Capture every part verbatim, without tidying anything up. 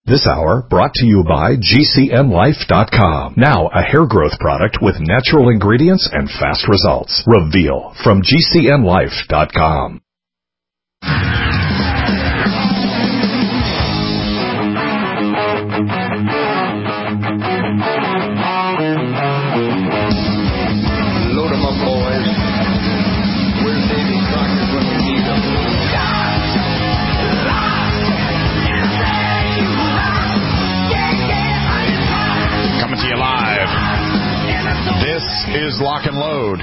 This hour brought to you by G C N Life dot com. Now a hair growth product with natural ingredients and fast results. Reveal from G C N Life dot com. Load 'em up, boys. Where's Davy Crockett when we need him? Coming to you live. This is Lock and Load.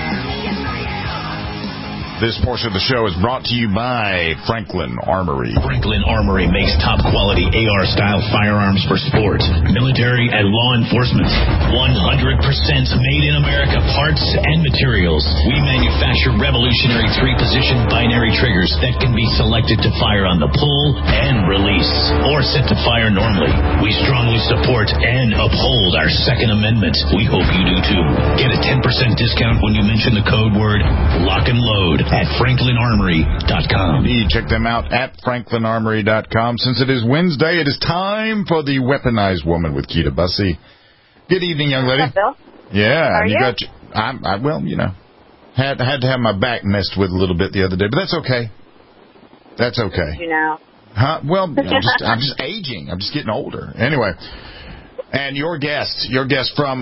This portion of the show is brought to you by Franklin Armory. Franklin Armory makes top-quality A R-style firearms for sport, military, and law enforcement. one hundred percent made in America parts and materials. We manufacture revolutionary three-position binary triggers that can be selected to fire on the pull and release, or set to fire normally. We strongly support and uphold our Second Amendment. We hope you do too. Get a ten percent discount when you mention the code word Lock and Load at Franklin Armory dot com. Indeed, check them out at Franklin Armory dot com. Since it is Wednesday, it is time for the Weaponized Woman with Keita Bussey. Good evening, young lady. What's up, Bill? Yeah, How are you, you? got. Your, I, I well, you know, had had to have my back messed with a little bit the other day, but that's okay. That's okay. You know. Huh? Well, I'm just I'm just aging. I'm just getting older. Anyway. And your guest, your guest from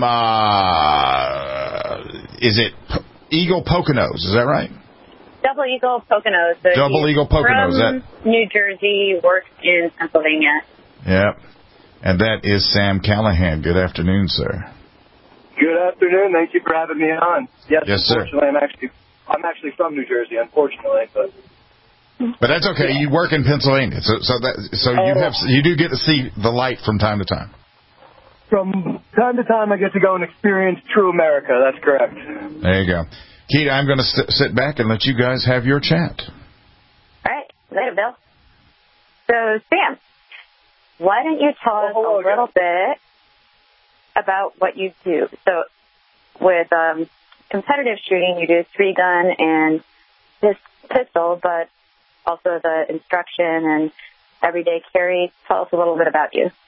uh, is it Eagle Poconos? Is that right? Double Eagle Poconos. So Double he's Eagle Poconos. From That... New Jersey, works in Pennsylvania. Yep. And that is Sam Callahan. Good afternoon, sir. Good afternoon. Thank you for having me on. Yes, yes sir. Unfortunately, I'm actually I'm actually from New Jersey. Unfortunately, but but that's okay. Yeah. You work in Pennsylvania, so so that so you have you do get to see the light from time to time. From time to time, I get to go and experience true America. That's correct. There you go. Keita, I'm going to st- sit back and let you guys have your chat. All right. Later, Bill. So, Sam, why don't you tell us oh, a little bit about what you do? So, with um, competitive shooting, you do three-gun and this pistol, but also the instruction and everyday carry. Tell us a little bit about you.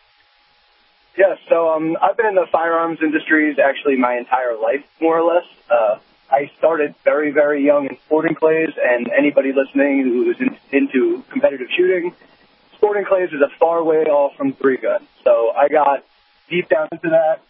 Yeah, so um, I've been in the firearms industries actually my entire life, more or less. Uh, I started very, very young in sporting clays, and anybody listening who is in, into competitive shooting, sporting clays is a far way off from three-gun. So I got deep down into that.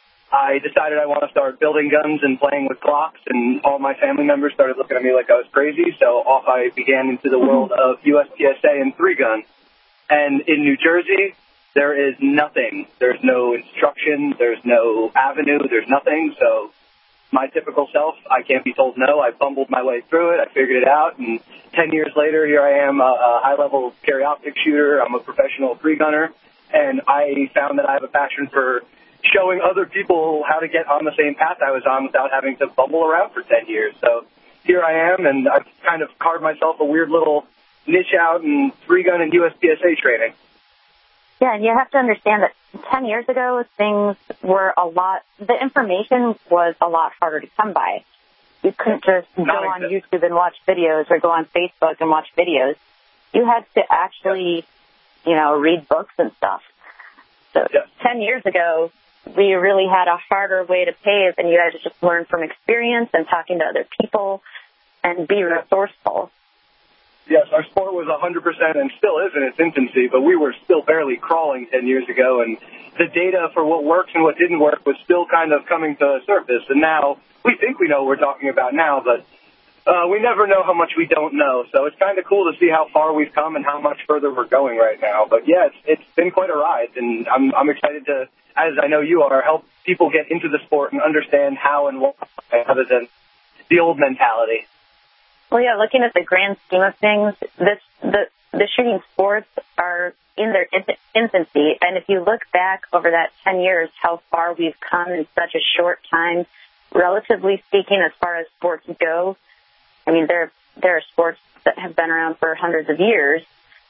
I decided I want to start building guns and playing with Glocks, and all my family members started looking at me like I was crazy, so off I began into the world of U S P S A and three-gun. And in New Jersey, there is nothing. There's no instruction. There's no avenue. There's nothing. So my typical self, I can't be told no. I bumbled my way through it. I figured it out. And ten years later, here I am, a, a high-level carry optic shooter. I'm a professional three-gunner. And I found that I have a passion for showing other people how to get on the same path I was on without having to bumble around for ten years. So here I am, and I've kind of carved myself a weird little niche out in three-gun and U S P S A training. Yeah, and you have to understand that ten years ago, things were a lot, the information was a lot harder to come by. You couldn't just go on YouTube and watch videos or go on Facebook and watch videos. You had to actually, you know, read books and stuff. So yeah. ten years ago, we really had a harder way to pave, and you had to just learn from experience and talking to other people and be resourceful. Yes, our sport was one hundred percent and still is in its infancy, but we were still barely crawling ten years ago, and the data for what works and what didn't work was still kind of coming to the surface. And now we think we know what we're talking about now, but uh, we never know how much we don't know. So it's kind of cool to see how far we've come and how much further we're going right now. But, yeah, it's, it's been quite a ride, and I'm, I'm excited to, as I know you are, help people get into the sport and understand how and why other than the old mentality. Well, yeah, looking at the grand scheme of things, this the the shooting sports are in their infancy, and if you look back over that ten years, how far we've come in such a short time, relatively speaking, as far as sports go. I mean, there there are sports that have been around for hundreds of years,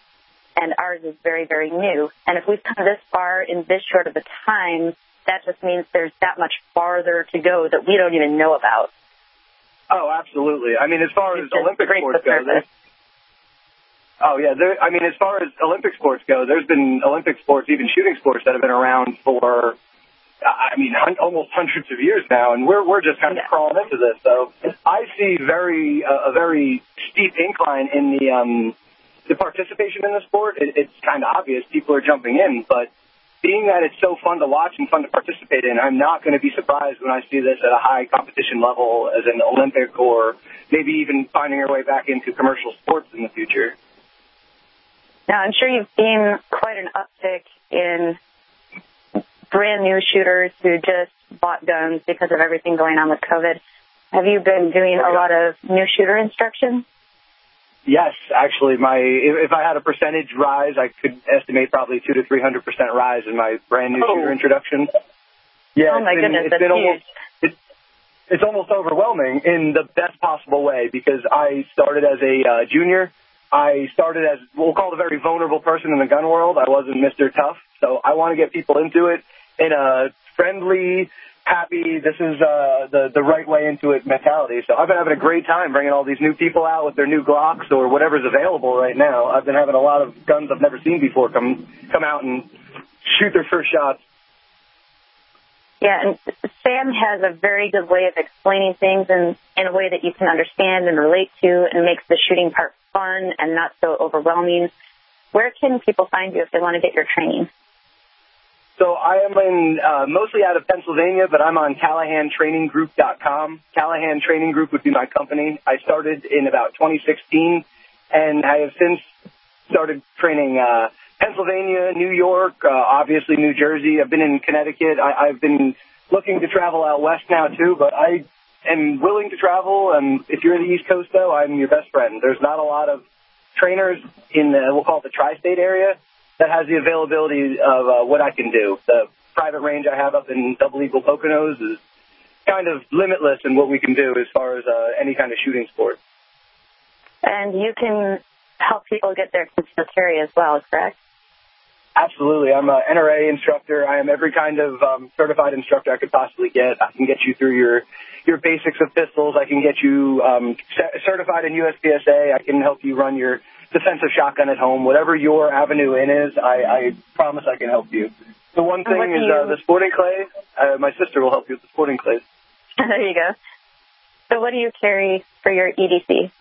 and ours is very, very new. And if we've come this far in this short of a time, that just means there's that much farther to go that we don't even know about. Oh, absolutely. I mean, as far as Olympic sports go, Oh, yeah. There, I mean, as far as Olympic sports go, there's been Olympic sports, even shooting sports, that have been around for, I mean, hun- almost hundreds of years now, and we're we're just kind of yeah. crawling into this. So I see very uh, a very steep incline in the um, the participation in the sport. It, it's kind of obvious people are jumping in, but being that it's so fun to watch and fun to participate in, I'm not going to be surprised when I see this at a high competition level as an Olympic or maybe even finding our way back into commercial sports in the future. Now, I'm sure you've seen quite an uptick in brand new shooters who just bought guns because of everything going on with COVID. Have you been doing a lot of new shooter instruction? Yes, actually, my if, if I had a percentage rise, I could estimate probably two to three hundred percent rise in my brand new oh. shooter introduction. Yeah, oh my been, goodness, it's that's been huge. Almost, it's, it's almost overwhelming in the best possible way because I started as a uh, junior. I started as we'll call it a very vulnerable person in the gun world. I wasn't Mister Tough, so I want to get people into it in a friendly, happy, this is uh, the, the right way into it mentality. So I've been having a great time bringing all these new people out with their new Glocks or whatever's available right now. I've been having a lot of guns I've never seen before come come out and shoot their first shots. Yeah, and Sam has a very good way of explaining things in, in a way that you can understand and relate to and makes the shooting part fun and not so overwhelming. Where can people find you if they want to get your training? So I am in uh, mostly out of Pennsylvania, but I'm on Callahan Training Group dot com. Callahan Training Group would be my company. I started in about twenty sixteen, and I have since started training uh, Pennsylvania, New York, uh, obviously New Jersey. I've been in Connecticut. I, I've been looking to travel out west now, too, but I am willing to travel. And if you're in the East Coast, though, I'm your best friend. There's not a lot of trainers in the, we'll call it the tri-state area, that has the availability of uh, what I can do. The private range I have up in Double Eagle Poconos is kind of limitless in what we can do as far as uh, any kind of shooting sport. And you can help people get their concealed carry as well, correct? Absolutely. I'm an N R A instructor. I am every kind of um, certified instructor I could possibly get. I can get you through your your basics of pistols. I can get you um, certified in U S P S A. I can help you run your defensive shotgun at home. Whatever your avenue in is, I, I promise I can help you. The one thing is you... uh, the sporting clay. Uh, my sister will help you with the sporting clays. There you go. So what do you carry for your E D C?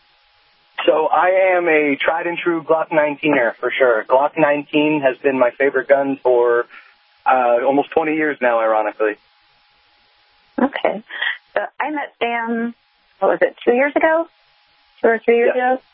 So I am a tried and true Glock nineteener for sure. Glock nineteen has been my favorite gun for uh, almost twenty years now, ironically. Okay. So I met Sam, what was it, two years ago? Two or three years yeah. ago?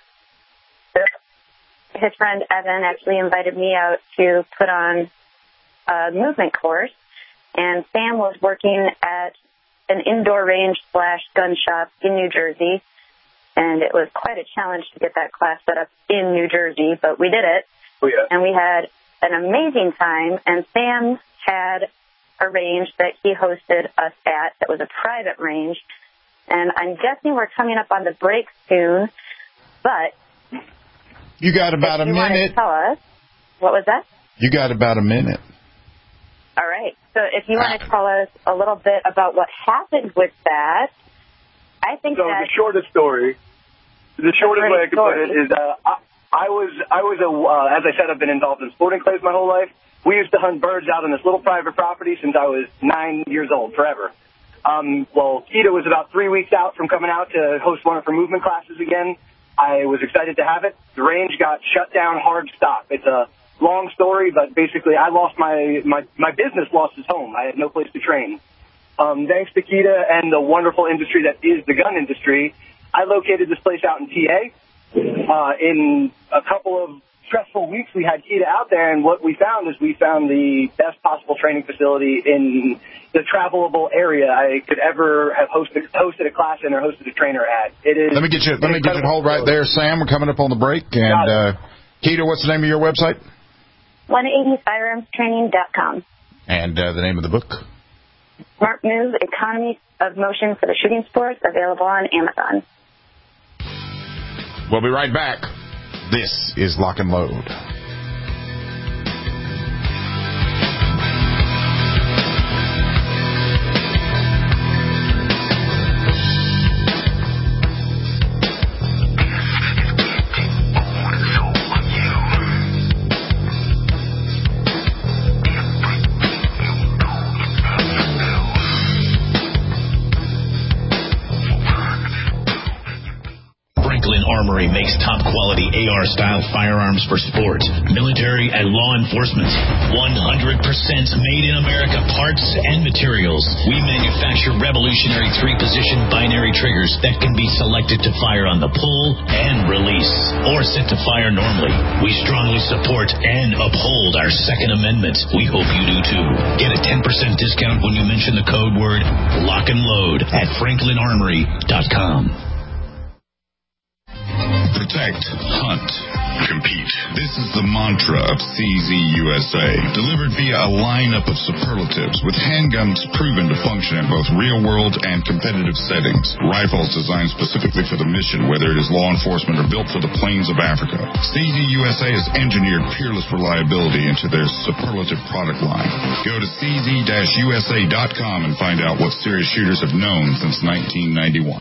His friend Evan actually invited me out to put on a movement course, and Sam was working at an indoor range slash gun shop in New Jersey, and it was quite a challenge to get that class set up in New Jersey, but we did it, oh, yeah. and we had an amazing time, and Sam had a range that he hosted us at that was a private range, and I'm guessing we're coming up on the break soon, but... You got about a minute. Tell us. What was that? You got about a minute. All right. So if you want to tell us a little bit about what happened with that, I think so that... the shortest story, the shortest way I could put it is uh, I, I was, I was a, uh, as I said, I've been involved in sporting clays my whole life. We used to hunt birds out on this little private property since I was nine years old, forever. Um, well, Keita was about three weeks out from coming out to host one of her movement classes again. I was excited to have it. The range got shut down, hard stop. It's a long story, but basically I lost my, my, my business lost its home. I had no place to train. Um, thanks to Keita and the wonderful industry that is the gun industry, I located this place out in P A. Uh, in a couple of stressful weeks, we had Keita out there, and what we found is we found the best possible training facility in the travelable area I could ever have hosted hosted a class in or hosted a trainer at. It is. Let me get you. Let me get you hold right there, Sam. We're coming up on the break, and uh, Keita, what's the name of your website? one eighty firearms training dot com. And uh, the name of the book? Smart Move: Economy of Motion for the Shooting Sports, available on Amazon. We'll be right back. This is Lock and Load. So makes top-quality A R-style firearms for sport, military, and law enforcement. one hundred percent made in America parts and materials. We manufacture revolutionary three-position binary triggers that can be selected to fire on the pull and release, or set to fire normally. We strongly support and uphold our Second Amendment. We hope you do too. Get a ten percent discount when you mention the code word Lock and Load at franklin armory dot com. Protect, hunt, compete. This is the mantra of C Z U S A, delivered via a lineup of superlatives with handguns proven to function in both real-world and competitive settings. Rifles designed specifically for the mission, whether it is law enforcement or built for the plains of Africa. C Z U S A has engineered peerless reliability into their superlative product line. Go to C Z U S A dot com and find out what serious shooters have known since nineteen ninety-one.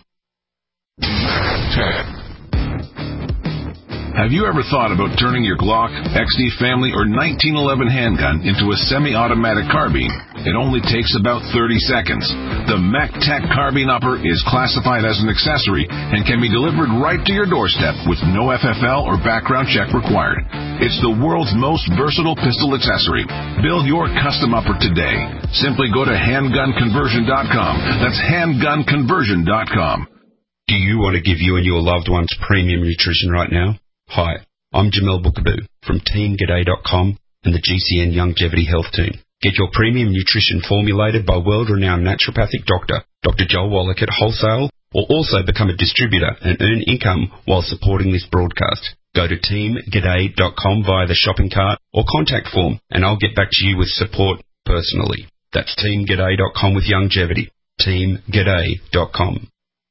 Have you ever thought about turning your Glock, X D Family, or nineteen eleven handgun into a semi-automatic carbine? It only takes about thirty seconds. The MacTac Carbine Upper is classified as an accessory and can be delivered right to your doorstep with no F F L or background check required. It's the world's most versatile pistol accessory. Build your custom upper today. Simply go to handgun conversion dot com. That's handgun conversion dot com. Do you want to give you and your loved ones premium nutrition right now? Hi, I'm Jamel Bookaboo from team g'day dot com and the G C N Longevity Health Team. Get your premium nutrition formulated by world-renowned naturopathic doctor, Doctor Joel Wallach at wholesale, or also become a distributor and earn income while supporting this broadcast. Go to team g'day dot com via the shopping cart or contact form, and I'll get back to you with support personally. That's team g'day dot com with longevity. team g'day dot com.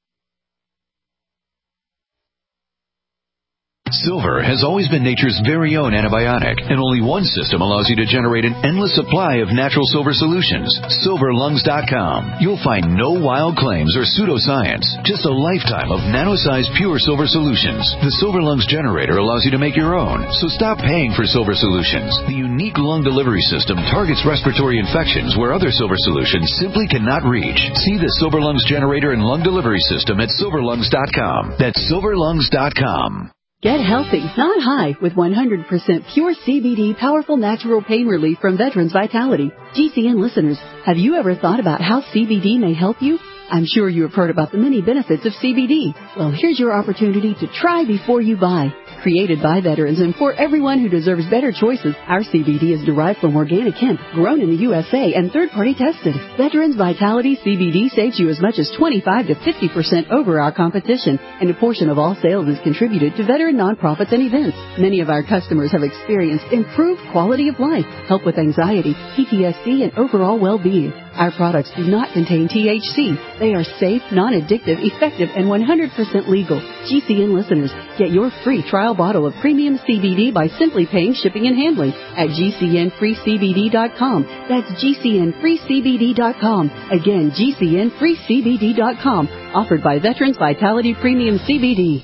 Silver has always been nature's very own antibiotic, and only one system allows you to generate an endless supply of natural silver solutions. silver lungs dot com. You'll find no wild claims or pseudoscience, just a lifetime of nano-sized pure silver solutions. The Silver Lungs generator allows you to make your own, so stop paying for silver solutions. The unique lung delivery system targets respiratory infections where other silver solutions simply cannot reach. See the Silver Lungs generator and lung delivery system at silver lungs dot com. That's silver lungs dot com. Get healthy, not high, with one hundred percent pure C B D powerful natural pain relief from Veterans Vitality. G C N listeners, have you ever thought about how C B D may help you? I'm sure you have heard about the many benefits of C B D. Well, here's your opportunity to try before you buy. Created by veterans and for everyone who deserves better choices, our C B D is derived from organic hemp, grown in the U S A and third-party tested. Veterans Vitality C B D saves you as much as twenty-five to fifty percent over our competition, and a portion of all sales is contributed to veteran nonprofits and events. Many of our customers have experienced improved quality of life, help with anxiety, P T S D, and overall well-being. Our products do not contain T H C. They are safe, non-addictive, effective, and one hundred percent legal. G C N listeners, get your free trial bottle of premium C B D by simply paying shipping and handling at G C N free C B D dot com. That's G C N free C B D dot com. Again, G C N free C B D dot com. Offered by Veterans Vitality Premium C B D.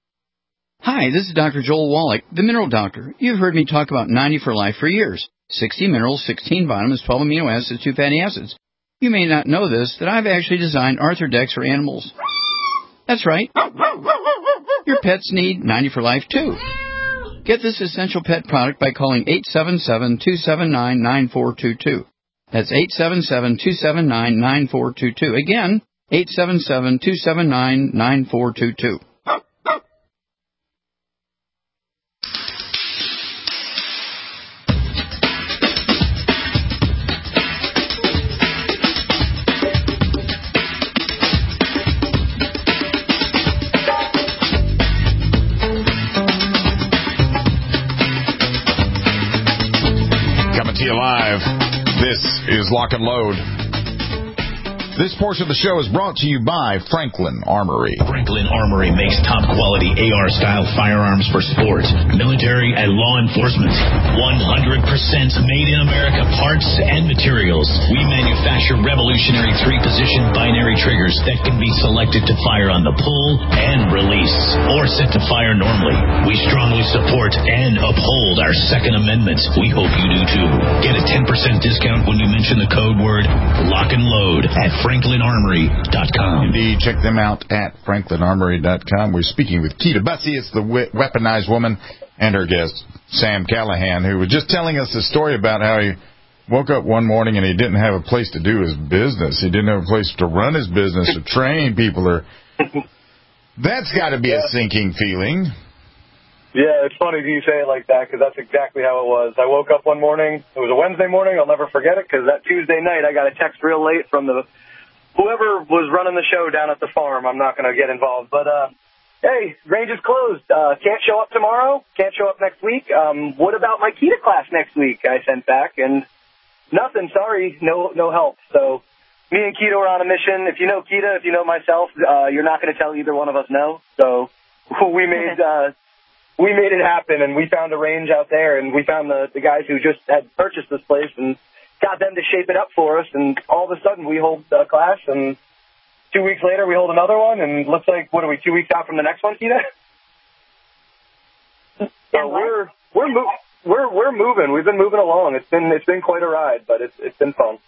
Hi, this is Doctor Joel Wallach, the Mineral Doctor. You've heard me talk about ninety for Life for years. sixty minerals, sixteen vitamins, twelve amino acids, two fatty acids. You may not know this, that I've actually designed Arthrodex for animals. That's right. Your pets need ninety for Life, too. Get this essential pet product by calling eight seven seven, two seven nine, nine four two two. That's eight seven seven, two seven nine, nine four two two. Again, eight seven seven, two seven nine, nine four two two. Live. This is Lock and Load. This portion of the show is brought to you by Franklin Armory. Franklin Armory makes top-quality A R-style firearms for sport, military, and law enforcement. one hundred percent made in America parts and materials. We manufacture revolutionary three-position binary triggers that can be selected to fire on the pull and release, or set to fire normally. We strongly support and uphold our Second Amendment. We hope you do too. Get a ten percent discount when you mention the code word lock and load at franklin armory dot com. Indeed, check them out at franklin armory dot com. We're speaking with Keita Bussey. It's the we- weaponized woman, and her guest, Sam Callahan, who was just telling us a story about how he woke up one morning and he didn't have a place to do his business. He didn't have a place to run his business or train people. Or That's got to be yeah. a sinking feeling. Yeah, it's funny you say it like that because that's exactly how it was. I woke up one morning. It was a Wednesday morning. I'll never forget it because that Tuesday night I got a text real late from the whoever was running the show down at the farm. I'm not going to get involved. But, uh, hey, range is closed. Uh, can't show up tomorrow. Can't show up next week. Um, what about my Keita class next week? I sent back. And nothing. Sorry. No no help. So me and Keita were on a mission. If you know Keita, if you know myself, uh, you're not going to tell either one of us no. So we made... Uh, We made it happen, and we found a range out there, and we found the, the guys who just had purchased this place and got them to shape it up for us, and all of a sudden we hold a class, and two weeks later we hold another one, and it looks like, what are we, two weeks out from the next one, Keita? So we're we're mo- we're we're moving. We've been moving along. It's been it's been quite a ride, but it's it's been fun.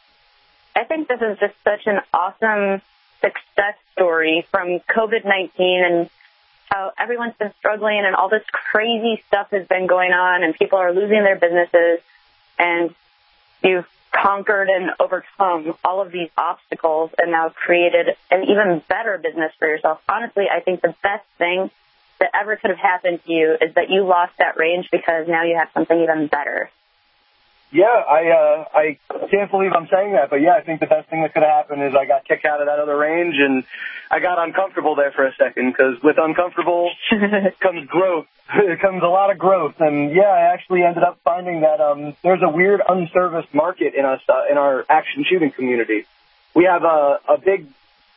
I think this is just such an awesome success story from COVID nineteen and how everyone's been struggling and all this crazy stuff has been going on and people are losing their businesses, and you've conquered and overcome all of these obstacles and now created an even better business for yourself. Honestly, I think the best thing that ever could have happened to you is that you lost that range because now you have something even better. Yeah, I uh, I can't believe I'm saying that, but yeah, I think the best thing that could have happened is I got kicked out of that other range, and I got uncomfortable there for a second, because with uncomfortable comes growth. It comes a lot of growth, and yeah, I actually ended up finding that um, there's a weird unserviced market in us uh, in our action shooting community. We have a, a big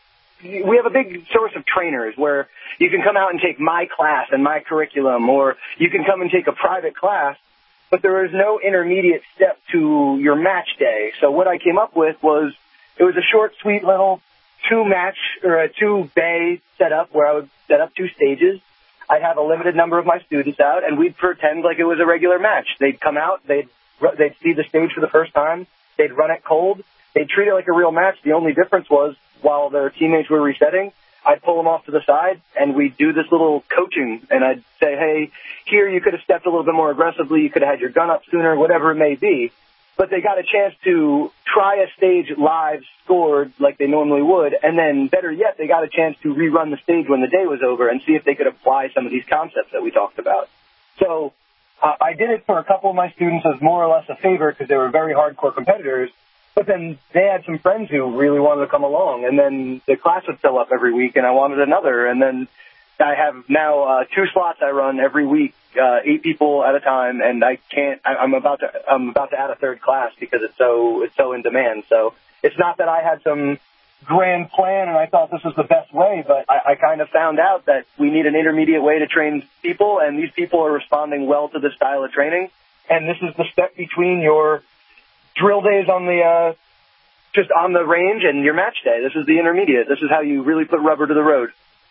we have a big source of trainers where you can come out and take my class and my curriculum, or you can come and take a private class. But there is no intermediate step to your match day. So what I came up with was, it was a short, sweet little two-match or a two-bay setup where I would set up two stages. I'd have a limited number of my students out, and we'd pretend like it was a regular match. They'd come out, they'd they'd see the stage for the first time, they'd run it cold, they'd treat it like a real match. The only difference was, while their teammates were resetting, I'd pull them off to the side, and we'd do this little coaching, and I'd say, hey, here you could have stepped a little bit more aggressively, you could have had your gun up sooner, whatever it may be. But they got a chance to try a stage live, scored like they normally would, and then, better yet, they got a chance to rerun the stage when the day was over and see if they could apply some of these concepts that we talked about. So uh, I did it for a couple of my students as more or less a favor because they were very hardcore competitors. But then they had some friends who really wanted to come along, and then the class would fill up every week, and I wanted another. And then I have now uh, two slots I run every week, uh, eight people at a time, and I can't. I, I'm about to. I'm about to add a third class because it's so it's so in demand. So it's not that I had some grand plan and I thought this was the best way, but I, I kind of found out that we need an intermediate way to train people, and these people are responding well to this style of training. And this is the step between your drill days on the uh, just on the range and your match day. This is the intermediate. This is how you really put rubber to the road.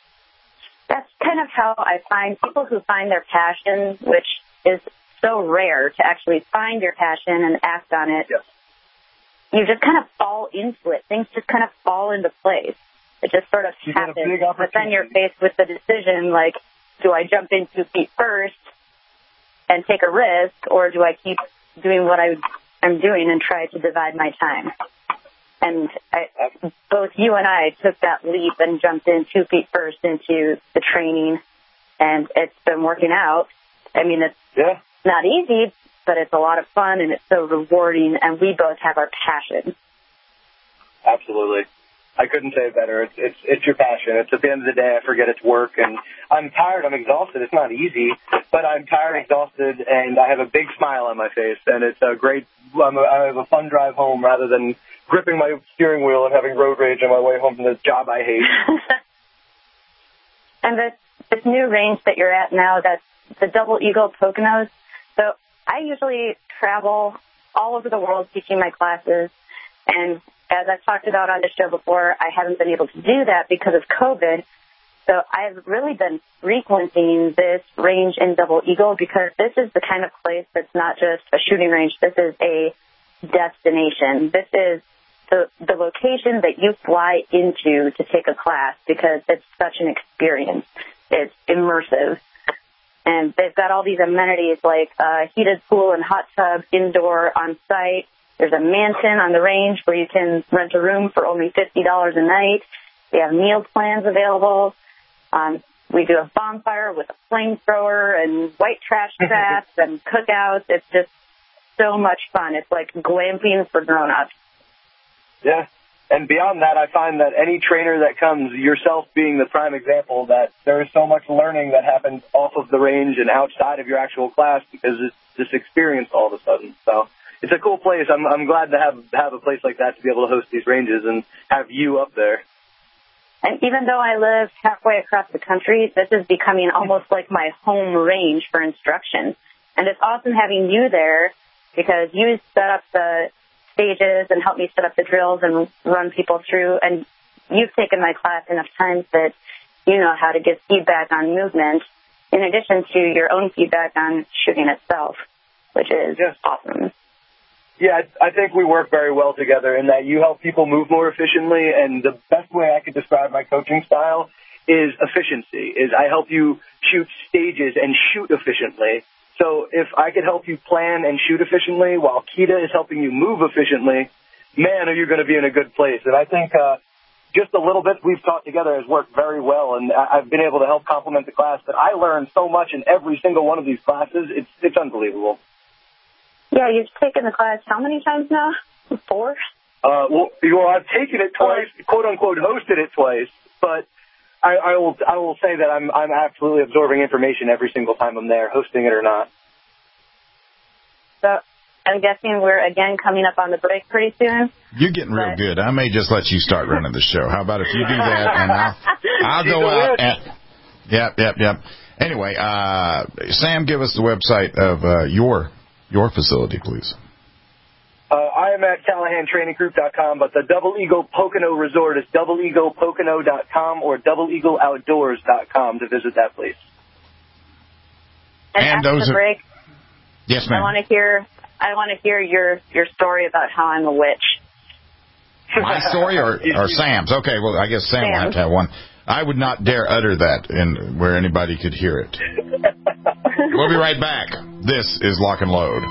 That's kind of how I find people who find their passion, which is so rare to actually find your passion and act on it. Yes. You just kind of fall into it. Things just kind of fall into place. It just sort of you happens. But then you're faced with the decision, like, do I jump in two feet first and take a risk, or do I keep doing what I I'm doing and try to divide my time? And I, both you and I took that leap and jumped in two feet first into the training, and it's been working out. I mean, it's yeah. not easy, but it's a lot of fun, and it's so rewarding, and we both have our passion. Absolutely. I couldn't say it better. It's, it's it's your passion. It's at the end of the day, I forget it's work, and I'm tired. I'm exhausted. It's not easy, but I'm tired, exhausted, and I have a big smile on my face, and it's a great. I'm a, I have a fun drive home rather than gripping my steering wheel and having road rage on my way home from this job I hate. And this this new range that you're at now, that's the Double Eagle Poconos. So I usually travel all over the world teaching my classes, and as I've talked about on the show before, I haven't been able to do that because of COVID. So I've really been frequenting this range in Double Eagle because this is the kind of place that's not just a shooting range. This is a destination. This is the, the location that you fly into to take a class because it's such an experience. It's immersive. And they've got all these amenities like a heated pool and hot tub indoor on site. There's a mansion on the range where you can rent a room for only fifty dollars a night. They have meal plans available. Um, we do a bonfire with a flamethrower and white trash traps and cookouts. It's just so much fun. It's like glamping for grown-ups. Yeah. And beyond that, I find that any trainer that comes, yourself being the prime example, that there is so much learning that happens off of the range and outside of your actual class because it's this experience all of a sudden. So it's a cool place. I'm I'm glad to have have a place like that to be able to host these ranges and have you up there. And even though I live halfway across the country, this is becoming almost like my home range for instruction. And it's awesome having you there because you set up the stages and help me set up the drills and run people through. And you've taken my class enough times that you know how to give feedback on movement in addition to your own feedback on shooting itself, which is yes. awesome. Yeah, I think we work very well together in that you help people move more efficiently, and the best way I could describe my coaching style is efficiency, is I help you shoot stages and shoot efficiently. So if I could help you plan and shoot efficiently while Keita is helping you move efficiently, man, are you going to be in a good place. And I think uh, just a little bit we've taught together has worked very well, and I've been able to help complement the class. But I learned so much in every single one of these classes. It's it's unbelievable. Yeah, you've taken the class how many times now? Four? Uh, well, well, I've taken it twice, quote unquote, hosted it twice, but I, I will I will say that I'm I'm absolutely absorbing information every single time I'm there, hosting it or not. So I'm guessing we're again coming up on the break pretty soon. You're getting real but... good. I may just let you start running the show. How about if you do that and I'll I'll go out and yep yep yep. Anyway, uh, Sam, give us the website of uh, your your facility, please. Uh, I am at Callahan Training Group dot com, but the Double Eagle Pocono Resort is double eagle pocono dot com or double eagle outdoors dot com to visit that place. And, and after those the break, are... yes, ma'am. I want to hear. I want to hear your your story about how I'm a witch. My story or or Sam's? Okay, well, I guess Sam Sam's. will have to have one. I would not dare utter that in where anybody could hear it. We'll be right back. This is Lock and Load.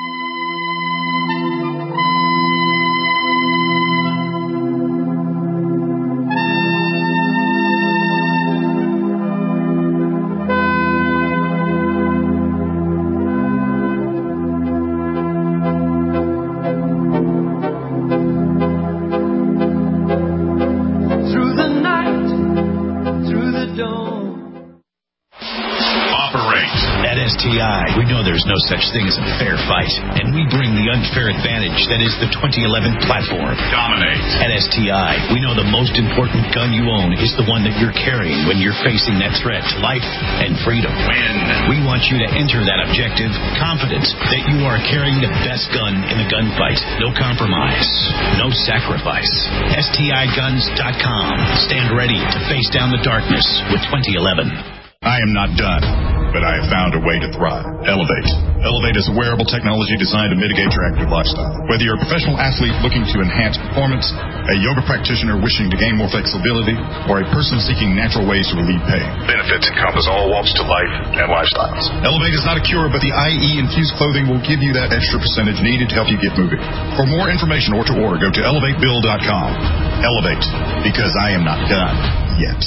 We know there's no such thing as a fair fight, and we bring the unfair advantage that is the twenty eleven platform. Dominate. At S T I, we know the most important gun you own is the one that you're carrying when you're facing that threat to life and freedom. Win. We want you to enter that objective confident that you are carrying the best gun in the gunfight. No compromise. No sacrifice. S T I guns dot com. Stand ready to face down the darkness with twenty eleven. I am not done, but I have found a way to thrive. Elevate. Elevate is a wearable technology designed to mitigate your active lifestyle. Whether you're a professional athlete looking to enhance performance, a yoga practitioner wishing to gain more flexibility, or a person seeking natural ways to relieve pain, benefits encompass all walks to life and lifestyles. Elevate is not a cure, but the I E-infused clothing will give you that extra percentage needed to help you get moving. For more information or to order, go to elevate bill dot com. Elevate, because I am not done yet.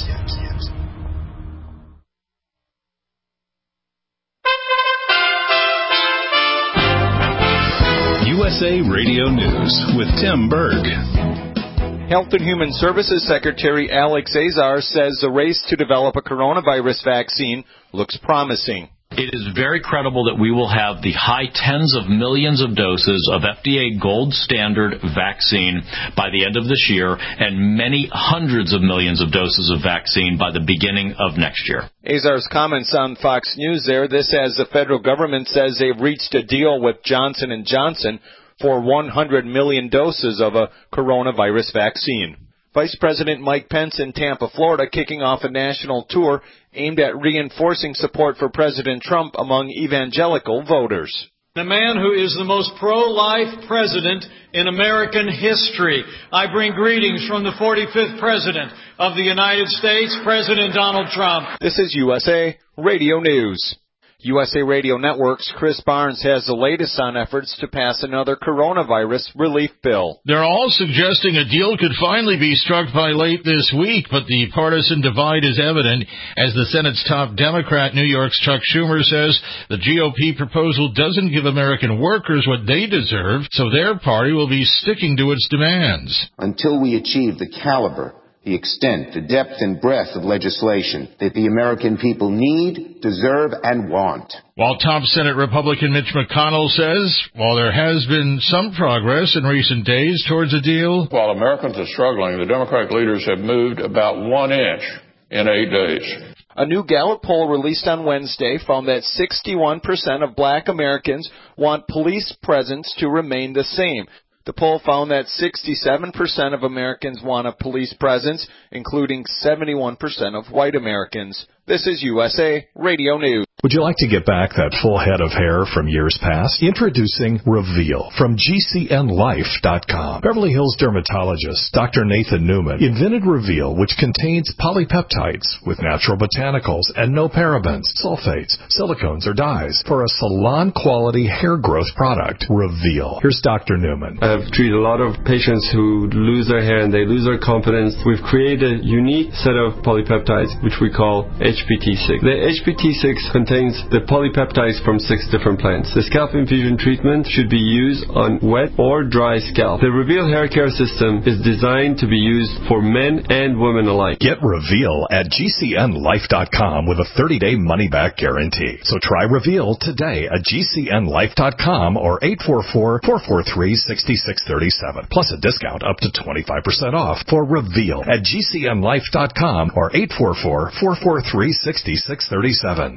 U S A Radio News with Tim Berg. Health and Human Services Secretary Alex Azar says the race to develop a coronavirus vaccine looks promising. It is very credible that we will have the high tens of millions of doses of F D A gold standard vaccine by the end of this year and many hundreds of millions of doses of vaccine by the beginning of next year. Azar's comments on Fox News there. This as the federal government says they've reached a deal with Johnson and Johnson for one hundred million doses of a coronavirus vaccine. Vice President Mike Pence in Tampa, Florida, kicking off a national tour aimed at reinforcing support for President Trump among evangelical voters. A man who is the most pro-life president in American history. I bring greetings from the forty-fifth President of the United States, President Donald Trump. This is U S A Radio News. U S A Radio Network's Chris Barnes has the latest on efforts to pass another coronavirus relief bill. They're all suggesting a deal could finally be struck by late this week, but the partisan divide is evident as the Senate's top Democrat, New York's Chuck Schumer, says the G O P proposal doesn't give American workers what they deserve, so their party will be sticking to its demands. Until we achieve the caliber, the extent, the depth and breadth of legislation that the American people need, deserve, and want. While top Senate Republican Mitch McConnell says, while there has been some progress in recent days towards a deal, while Americans are struggling, the Democratic leaders have moved about one inch in eight days. A new Gallup poll released on Wednesday found that sixty-one percent of black Americans want police presence to remain the same. The poll found that sixty-seven percent of Americans want a police presence, including seventy-one percent of white Americans. This is U S A Radio News. Would you like to get back that full head of hair from years past? Introducing Reveal from G C N life dot com. Beverly Hills dermatologist Doctor Nathan Newman invented Reveal, which contains polypeptides with natural botanicals and no parabens, sulfates, silicones, or dyes for a salon-quality hair growth product. Reveal. Here's Doctor Newman. I've treated a lot of patients who lose their hair and they lose their confidence. We've created a unique set of polypeptides, which we call H P T six. The H P T six contains the polypeptides from six different plants. The scalp infusion treatment should be used on wet or dry scalp. The Reveal hair care system is designed to be used for men and women alike. Get Reveal at G C N life dot com with a thirty-day money-back guarantee. So try Reveal today at G C N life dot com or eight four four, four four three, six six three seven. Plus a discount up to twenty-five percent off for Reveal at G C N life dot com or eight four four, four four three, six six three seven.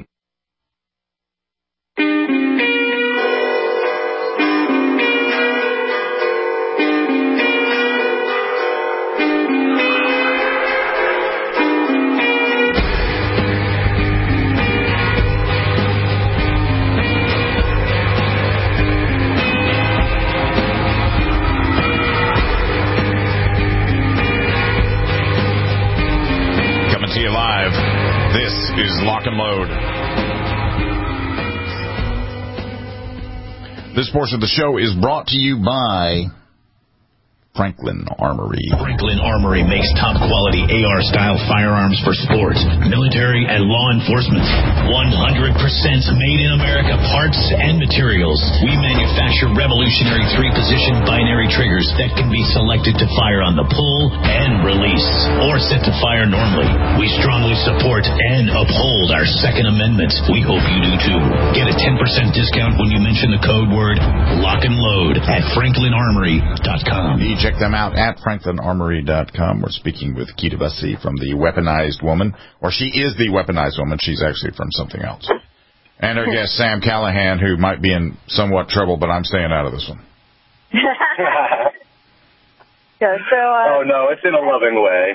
Is Lock and Load. This portion of the show is brought to you by Franklin Armory. Franklin Armory makes top-quality A R-style firearms for sports, military, and law enforcement. one hundred percent made in America parts and materials. We manufacture revolutionary three-position binary triggers that can be selected to fire on the pull and release, or set to fire normally. We strongly support and uphold our Second Amendment. We hope you do too. Get a ten percent discount when you mention the code word Lock and Load at franklin armory dot com. Check them out at franklin armory dot com. We're speaking with Kita Bussey from the Weaponized Woman, or she is the Weaponized Woman. She's actually from something else. And our guest, Sam Callahan, who might be in somewhat trouble, but I'm staying out of this one. yeah, so, uh, oh, no, it's in a loving way.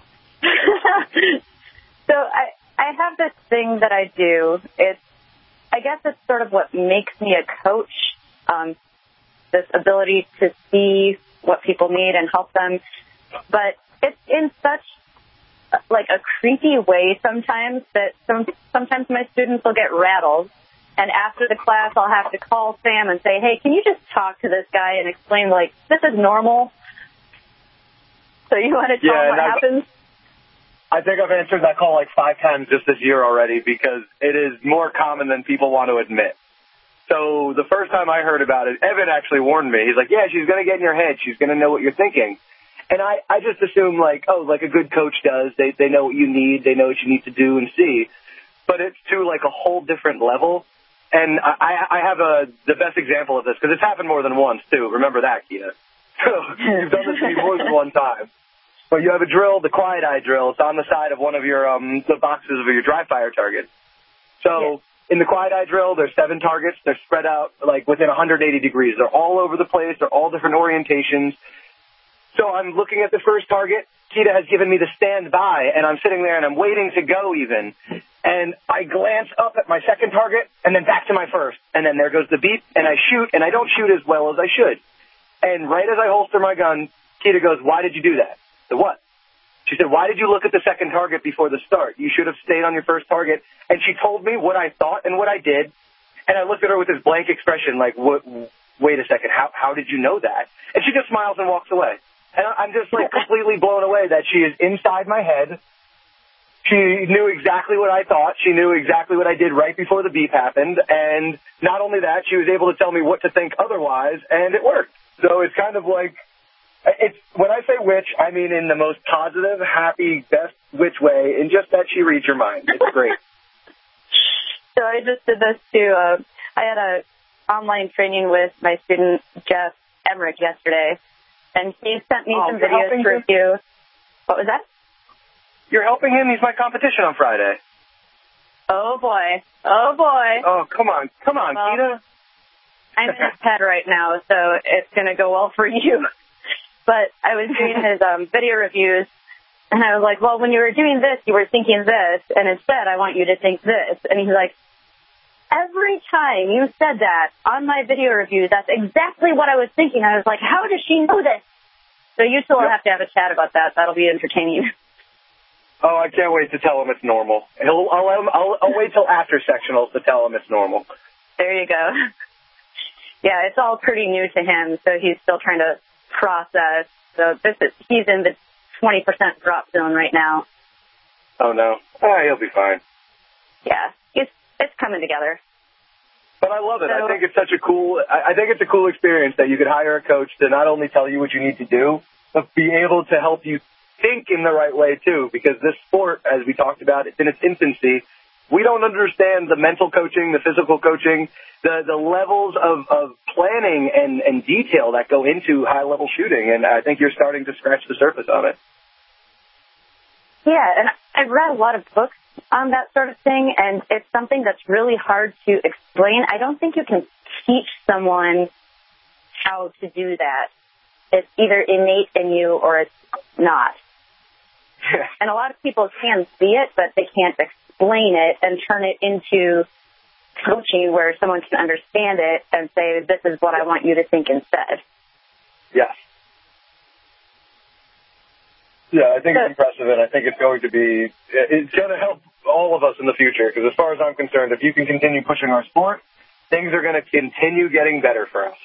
so I, I have this thing that I do. It's, I guess it's sort of what makes me a coach, um, this ability to see what people need and help them. But it's in such like a creepy way sometimes that some sometimes my students will get rattled, and after the class I'll have to call Sam and say, hey, can you just talk to this guy and explain, like, this is normal? So you want to tell yeah, him what I've, happens? I think I've answered that call like five times just this year already, because it is more common than people want to admit. So the first time I heard about it, Evan actually warned me. He's like, yeah, she's going to get in your head. She's going to know what you're thinking. And I, I just assume, like, oh, like a good coach does. They they know what you need. They know what you need to do and see. But it's to, like, a whole different level. And I, I have a the best example of this, because it's happened more than once, too. Remember that, Kita. So you've done this to me more than one time. But you have a drill, the Quiet Eye drill. It's on the side of one of your um the boxes of your dry fire targets. So... Yeah. In the Quiet Eye drill, there's seven targets. They're spread out like within one hundred eighty degrees. They're all over the place. They're all different orientations. So I'm looking at the first target. Kita has given me the stand by, and I'm sitting there and I'm waiting to go even. And I glance up at my second target and then back to my first. And then there goes the beep, and I shoot, and I don't shoot as well as I should. And right as I holster my gun, Kita goes, "Why did you do that?" I said, "What?" She said, "Why did you look at the second target before the start? You should have stayed on your first target." And she told me what I thought and what I did. And I looked at her with this blank expression, like, "What? Wait a second, how, how did you know that?" And she just smiles and walks away. And I'm just, like, completely blown away that she is inside my head. She knew exactly what I thought. She knew exactly what I did right before the beep happened. And not only that, she was able to tell me what to think otherwise, and it worked. So it's kind of like, it's when I say witch, I mean in the most positive, happy, best witch way, in just that she reads your mind. It's great. So I just did this too. Uh, I had a online training with my student, Jeff Emmerich, yesterday. And he sent me oh, some videos to review. What was that? You're helping him? He's my competition on Friday. Oh, boy. Oh, boy. Oh, come on. Come on, well, Kita. I'm in his head right now, so it's going to go well for you. But I was doing his um, video reviews, and I was like, well, when you were doing this, you were thinking this, and instead I want you to think this. And he's like, every time you said that on my video review, that's exactly what I was thinking. I was like, how does she know this? So you two will have to have a chat about that. That'll be entertaining. Oh, I can't wait to tell him it's normal. He'll, I'll, I'll, I'll wait till after sectionals to tell him it's normal. There you go. Yeah, it's all pretty new to him, so he's still trying to process. So this is, he's in the twenty percent drop zone right now. Oh, no. Oh, he'll be fine. Yeah, he's, it's coming together. But I love it. So, I think it's such a cool, I, I think it's a cool experience that you could hire a coach to not only tell you what you need to do, but be able to help you think in the right way, too, because this sport, as we talked about, it's in its infancy. We don't understand the mental coaching, the physical coaching, the, the levels of, of planning and, and detail that go into high-level shooting, and I think you're starting to scratch the surface on it. Yeah, and I've read a lot of books on that sort of thing, and it's something that's really hard to explain. I don't think you can teach someone how to do that. It's either innate in you or it's not. And a lot of people can see it, but they can't explain it and turn it into coaching where someone can understand it and say, this is what I want you to think instead. Yes. Yeah, I think it's impressive, and I think it's going to be, it's going to help all of us in the future, because as far as I'm concerned, if you can continue pushing our sport, things are going to continue getting better for us.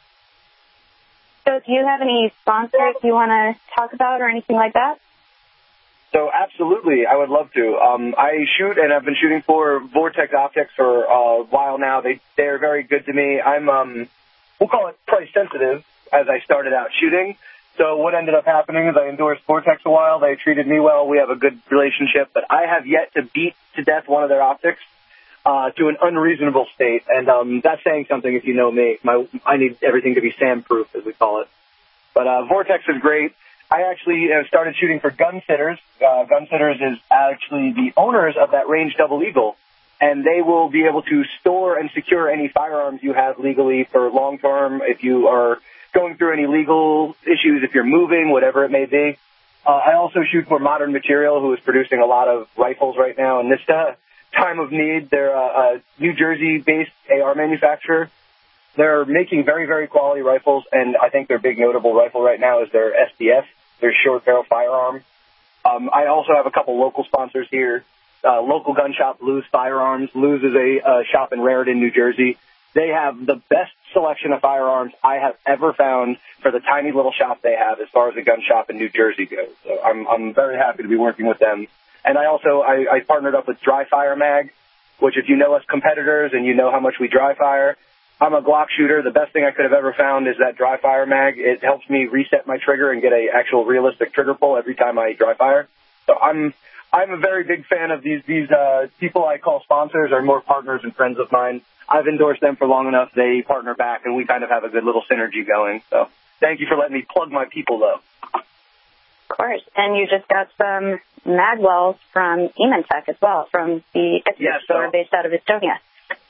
So do you have any sponsors you want to talk about or anything like that? So absolutely, I would love to. Um, I shoot, and I've been shooting for Vortex Optics for a while now. They, they're very good to me. I'm, um, we'll call it price sensitive as I started out shooting. So what ended up happening is I endorsed Vortex a while. They treated me well. We have a good relationship. But I have yet to beat to death one of their optics uh, to an unreasonable state. And um, that's saying something if you know me. My, I need everything to be SAM-proof, as we call it. But uh, Vortex is great. I actually uh, started shooting for Gunsitters. Uh, Gunsitters is actually the owners of that Range Double Eagle. And they will be able to store and secure any firearms you have legally for long-term if you are going through any legal issues, if you're moving, whatever it may be. Uh, I also shoot for Modern Material, who is producing a lot of rifles right now. In this uh, time of need, they're a, a New Jersey-based A R manufacturer. They're making very, very quality rifles, and I think their big notable rifle right now is their S D F, their short barrel firearm. Um, I also have a couple local sponsors here. Uh, local gun shop, Lew's Firearms. Lew's is a uh, shop in Raritan, New Jersey. They have the best selection of firearms I have ever found for the tiny little shop they have as far as a gun shop in New Jersey goes. So I'm, I'm very happy to be working with them. And I also, I, I partnered up with Dry Fire Mag, which if you know us competitors and you know how much we dry fire, I'm a Glock shooter. The best thing I could have ever found is that Dry Fire Mag. It helps me reset my trigger and get a actual realistic trigger pull every time I dry fire. So I'm, I'm a very big fan of these, these, uh, people I call sponsors are more partners and friends of mine. I've endorsed them for long enough. They partner back, and we kind of have a good little synergy going. So thank you for letting me plug my people, though. Of course. And you just got some Magwells from Ementech as well, from the yeah, store so, based out of Estonia.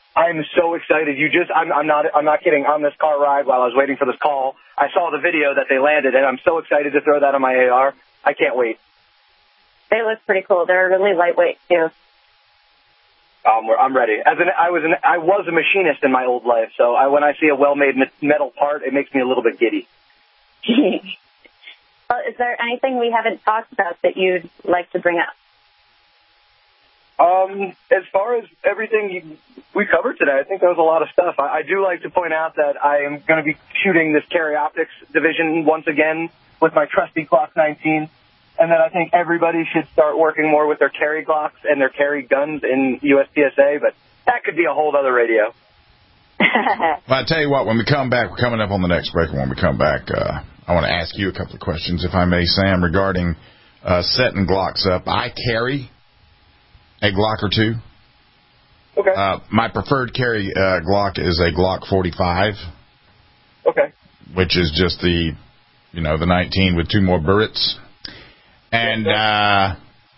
I'm so excited. You just, I'm, I'm not, I'm not kidding. On this car ride while I was waiting for this call, I saw the video that they landed, and I'm so excited to throw that on my A R. I can't wait. They look pretty cool. They're really lightweight too. Um, I'm ready. As an, I was an, I was a machinist in my old life, so I, when I see a well-made metal part, it makes me a little bit giddy. Well, is there anything we haven't talked about that you'd like to bring up? Um, as far as everything you, we covered today, I think there was a lot of stuff. I, I do like to point out that I am going to be shooting this Carry Optics division once again with my trusty Glock nineteen. And then I think everybody should start working more with their carry Glocks and their carry guns in U S P S A, but that could be a whole other radio. Well, I tell you what, when we come back, we're coming up on the next break, and when we come back, uh, I want to ask you a couple of questions, if I may, Sam, regarding uh, setting Glocks up. I carry a Glock or two. Okay. Uh, my preferred carry uh, Glock is a Glock forty-five. Okay. Which is just the, you know, the nineteen with two more Burrits. And, uh,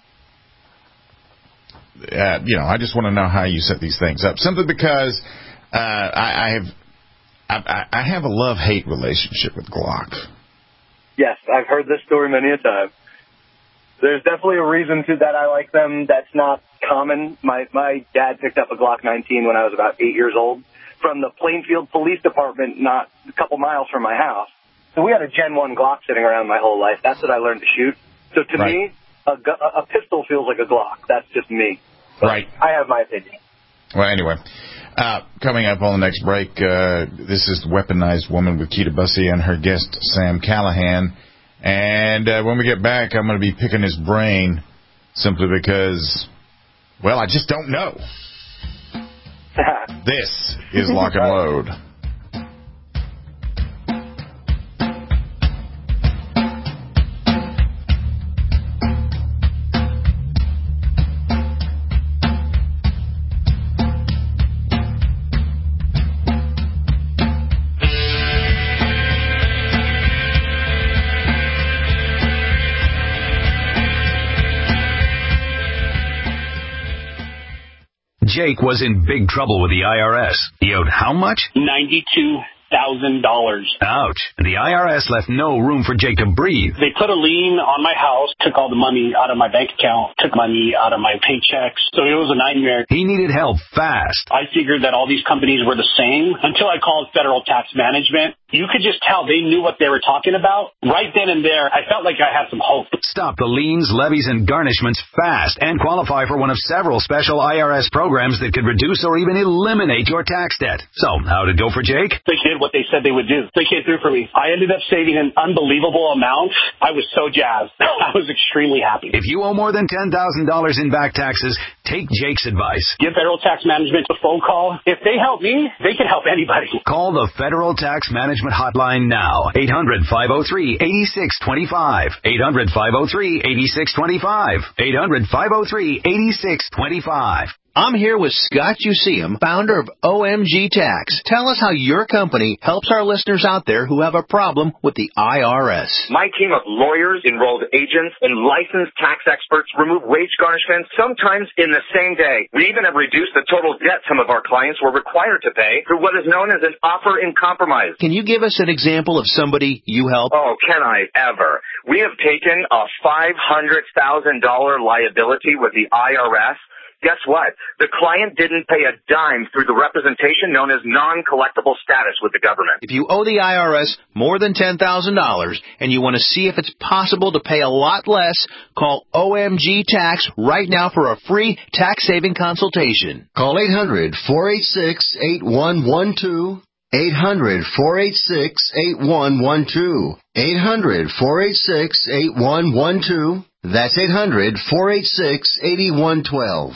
uh, you know, I just want to know how you set these things up. Simply because uh, I, I have I, I have a love-hate relationship with Glock. Yes, I've heard this story many a time. There's definitely a reason to that I like them. That's not common. My my dad picked up a Glock nineteen when I was about eight years old from the Plainfield Police Department, not a couple miles from my house. So we had a Gen one Glock sitting around my whole life. That's what I learned to shoot. So to right. me, a, gu- a pistol feels like a Glock. That's just me. But right. I have my opinion. Well, anyway, uh, coming up on the next break, uh, this is the Weaponized Woman with Keita Bussey and her guest, Sam Callahan. And uh, when we get back, I'm going to be picking his brain simply because, well, I just don't know. This is Lock and Load. Jake was in big trouble with the I R S. He owed how much? ninety-two thousand dollars. Ouch. And the I R S left no room for Jake to breathe. They put a lien on my house, took all the money out of my bank account, took money out of my paychecks. So it was a nightmare. He needed help fast. I figured that all these companies were the same until I called Federal Tax Management. You could just tell they knew what they were talking about. Right then and there, I felt like I had some hope. Stop the liens, levies, and garnishments fast and qualify for one of several special I R S programs that could reduce or even eliminate your tax debt. So, how'd it go for Jake? They did what they said they would do. They came through for me. I ended up saving an unbelievable amount. I was so jazzed. I was extremely happy. If you owe more than ten thousand dollars in back taxes, take Jake's advice. Give Federal Tax Management a phone call. If they help me, they can help anybody. Call the Federal Tax Management hotline now. eight hundred, five oh three, eight six two five. eight hundred, five oh three, eight six two five. eight hundred, five oh three, eight six two five. I'm here with Scott Useum, founder of O M G Tax. Tell us how your company helps our listeners out there who have a problem with the I R S. My team of lawyers, enrolled agents, and licensed tax experts remove wage garnishments sometimes in the same day. We even have reduced the total debt some of our clients were required to pay through what is known as an offer in compromise. Can you give us an example of somebody you help? Oh, can I ever? We have taken a five hundred thousand dollars liability with the I R S. Guess what? The client didn't pay a dime through the representation known as non-collectible status with the government. If you owe the I R S more than ten thousand dollars and you want to see if it's possible to pay a lot less, call O M G Tax right now for a free tax-saving consultation. Call eight hundred, four eight six, eight one one two. eight hundred, four eight six, eight one one two. eight hundred, four eight six, eight one one two. That's eight hundred, four eight six, eight one one two.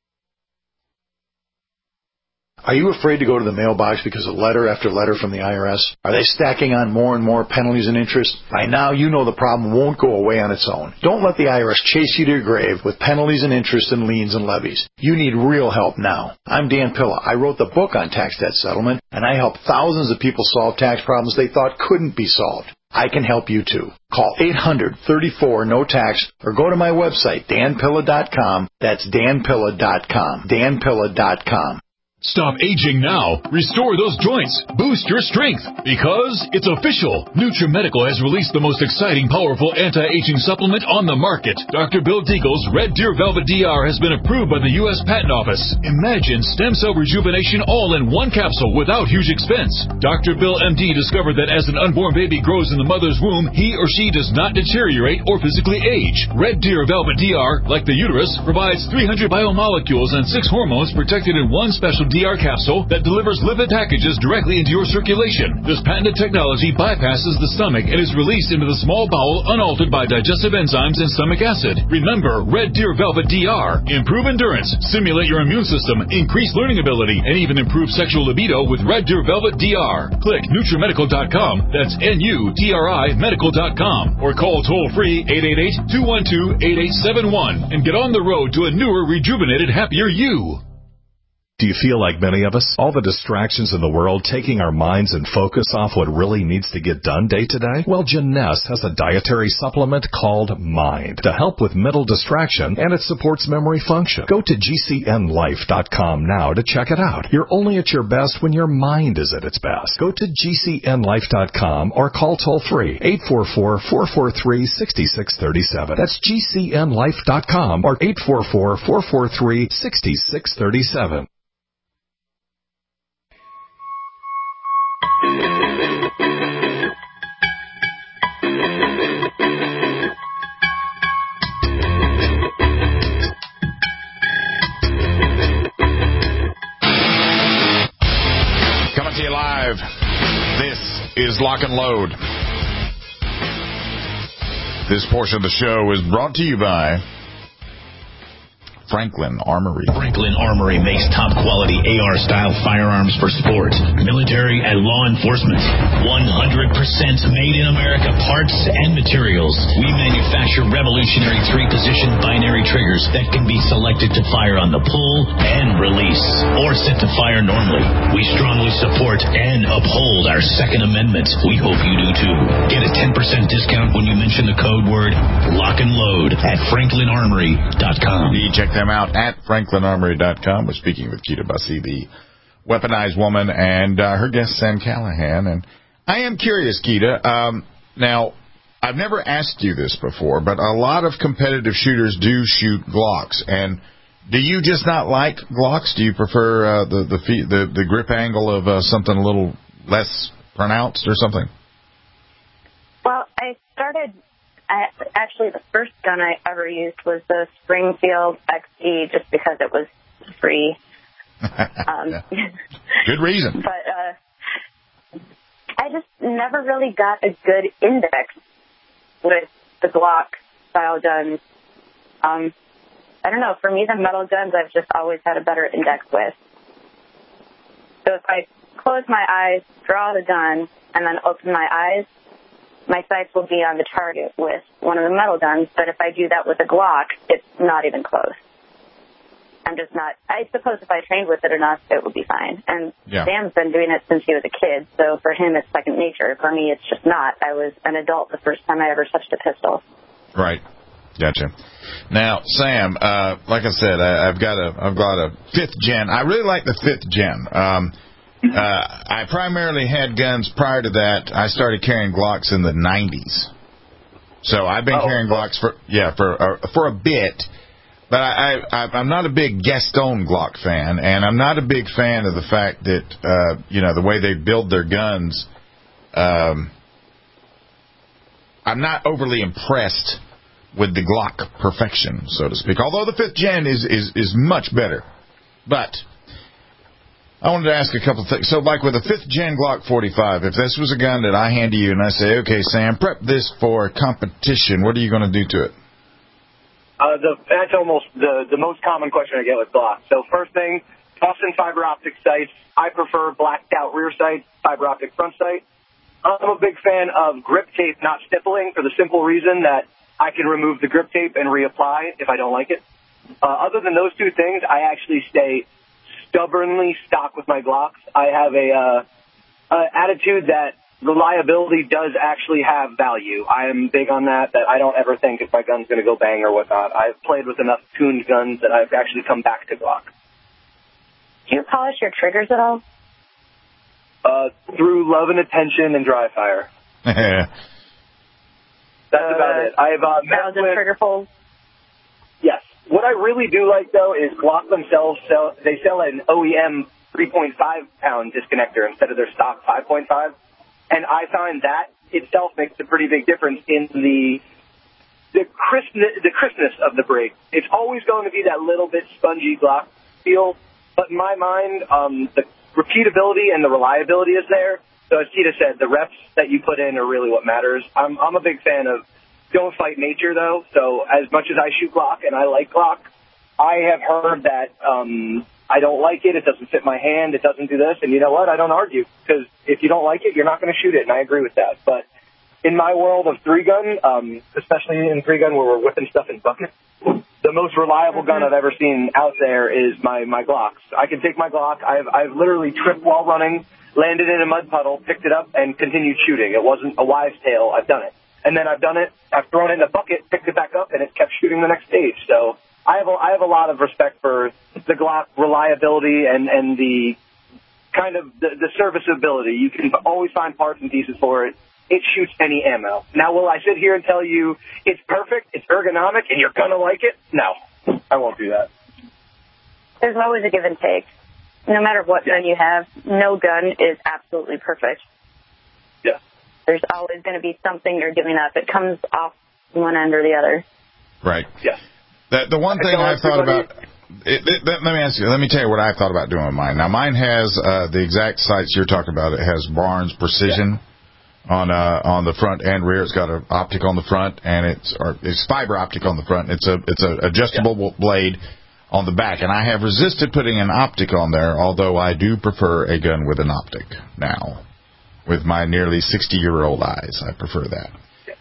Are you afraid to go to the mailbox because of letter after letter from the I R S? Are they stacking on more and more penalties and interest? By now, you know the problem won't go away on its own. Don't let the I R S chase you to your grave with penalties and interest and liens and levies. You need real help now. I'm Dan Pilla. I wrote the book on tax debt settlement, and I help thousands of people solve tax problems they thought couldn't be solved. I can help you too. Call eight hundred, thirty-four, no tax or go to my website, dan pilla dot com. That's dan pilla dot com. dan pilla dot com. Stop aging now. Restore those joints. Boost your strength. Because it's official. NutriMedical has released the most exciting, powerful anti-aging supplement on the market. Doctor Bill Deagle's Red Deer Velvet D R has been approved by the U S Patent Office. Imagine stem cell rejuvenation all in one capsule without huge expense. Doctor Bill M D discovered that as an unborn baby grows in the mother's womb, he or she does not deteriorate or physically age. Red Deer Velvet D R, like the uterus, provides three hundred biomolecules and six hormones protected in one special D R capsule that delivers lipid packages directly into your circulation. This patented technology bypasses the stomach and is released into the small bowel unaltered by digestive enzymes and stomach acid. Remember, Red Deer Velvet D R. Improve endurance, stimulate your immune system, increase learning ability, and even improve sexual libido with Red Deer Velvet D R. Click NutriMedical dot com. That's N U T R I medical dot com. Or call toll-free eight eight eight, two one two, eight eight seven one and get on the road to a newer, rejuvenated, happier you. Do you feel like many of us? All the distractions in the world taking our minds and focus off what really needs to get done day to day? Well, Jeunesse has a dietary supplement called Mind to help with mental distraction, and it supports memory function. Go to G C N life dot com now to check it out. You're only at your best when your mind is at its best. Go to G C N life dot com or call toll-free eight four four, four four three, six six three seven. That's G C N life dot com or eight four four, four four three, six six three seven. Coming to you live, this is Lock and Load. This portion of the show is brought to you by Franklin Armory. Franklin Armory makes top-quality A R-style firearms for sport, military, and law enforcement. one hundred percent made in America parts and materials. We manufacture revolutionary three-position binary triggers that can be selected to fire on the pull and release, or set to fire normally. We strongly support and uphold our Second Amendment. We hope you do too. Get a ten percent discount when you mention the code word Lock and Load at franklin armory dot com. Check them out at franklin armory dot com. We're speaking with Keita Bussey, the weaponized woman, and uh, her guest, Sam Callahan. And I am curious, Keita. Um, now, I've never asked you this before, but a lot of competitive shooters do shoot Glocks. And do you just not like Glocks? Do you prefer uh, the the, feet, the the grip angle of uh, something a little less pronounced or something? Well, I started. I, actually, the first gun I ever used was the Springfield X D, just because it was free. Um, Good reason. But uh, I just never really got a good index with the Glock style guns. Um, I don't know. For me, the metal guns I've just always had a better index with. So if I close my eyes, draw the gun, and then open my eyes, my sights will be on the target with one of the metal guns, but if I do that with a Glock, it's not even close. I'm just not, I suppose if I trained with it enough, it would be fine. And yeah. Sam's been doing it since he was a kid, so for him it's second nature. For me, it's just not. I was an adult the first time I ever touched a pistol. Right. Gotcha. Now, Sam, uh, like I said, I, I've got a, I've got a fifth gen. I really like the fifth gen. Um, Uh, I primarily had guns prior to that. I started carrying Glocks in the nineties. So I've been oh. carrying Glocks for, yeah, for uh, for a bit. But I, I, I'm not a big Gaston Glock fan, and I'm not a big fan of the fact that, uh, you know, the way they build their guns. Um, I'm not overly impressed with the Glock perfection, so to speak. Although the fifth gen is, is, is much better. But I wanted to ask a couple of things. So, like with a fifth-gen Glock forty-five, if this was a gun that I hand to you and I say, okay, Sam, prep this for competition, what are you going to do to it? Uh, the, that's almost the, the most common question I get with Glock. So, first thing, Austin fiber optic sights. I prefer blacked-out rear sights, fiber optic front sight. I'm a big fan of grip tape not stippling for the simple reason that I can remove the grip tape and reapply if I don't like it. Uh, other than those two things, I actually stay stubbornly stock with my Glocks. I have a uh, uh, attitude that reliability does actually have value. I am big on that, that I don't ever think if my gun's going to go bang or whatnot. I've played with enough tuned guns that I've actually come back to Glock. Do you polish your triggers at all? Uh, through love and attention and dry fire. That's uh, about it. I've uh, met with trigger pulls. Yes. What I really do like though is Glock themselves sell. They sell an O E M three point five pound disconnector instead of their stock five point five, and I find that itself makes a pretty big difference in the the crispness the crispness of the break. It's always going to be that little bit spongy Glock feel, but in my mind, um, the repeatability and the reliability is there. So as Tita said, the reps that you put in are really what matters. I'm, I'm a big fan of don't fight nature, though. So as much as I shoot Glock and I like Glock, I have heard that um, I don't like it. It doesn't fit my hand. It doesn't do this. And you know what? I don't argue, because if you don't like it, you're not going to shoot it, and I agree with that. But in my world of three-gun, um, especially in three-gun where we're whipping stuff in buckets, the most reliable gun I've ever seen out there is my, my Glocks. I can take my Glock. I've, I've literally tripped while running, landed in a mud puddle, picked it up, and continued shooting. It wasn't a wives' tale. I've done it. And then I've done it, I've thrown it in a bucket, picked it back up, and it kept shooting the next stage. So I have a, I have a lot of respect for the Glock reliability and, and the kind of the, the serviceability. You can always find parts and pieces for it. It shoots any ammo. Now, will I sit here and tell you it's perfect, it's ergonomic, and you're going to like it? No, I won't do that. There's always a give and take. No matter what gun you have, no gun is absolutely perfect. Yeah. There's always going to be something you're giving up. It comes off one end or the other. Right. Yes. The, the one thing I've thought about, it, it, let me ask you, let me tell you what I've thought about doing with mine. Now, mine has uh, the exact sights you're talking about. It has Barnes Precision. Yeah. On uh, on the front and rear, it's got an optic on the front, and it's or it's fiber optic on the front. It's a it's a adjustable yeah. blade on the back, and I have resisted putting an optic on there, although I do prefer a gun with an optic now. With my nearly sixty-year-old eyes, I prefer that. Yeah.